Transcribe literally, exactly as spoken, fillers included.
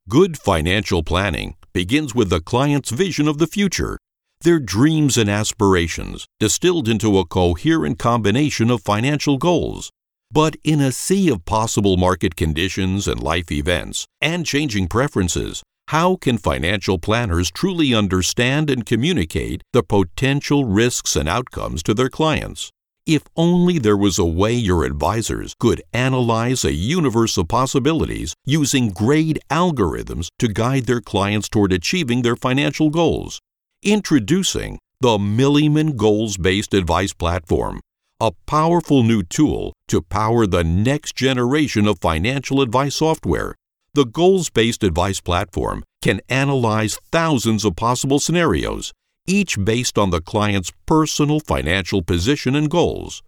Good financial planning begins with the client's vision of the future, their dreams and aspirations distilled into a coherent combination of financial goals. But in a sea of possible market conditions and life events and changing preferences, how can financial planners truly understand and communicate the potential risks and outcomes to their clients? If only there was a way your advisors could analyze a universe of possibilities using grade algorithms to guide their clients toward achieving their financial goals. Introducing the Milliman Goals-Based Advice Platform, a powerful new tool to power the next generation of financial advice software. The Goals-Based Advice Platform can analyze thousands of possible scenarios, each based on the client's personal financial position and goals.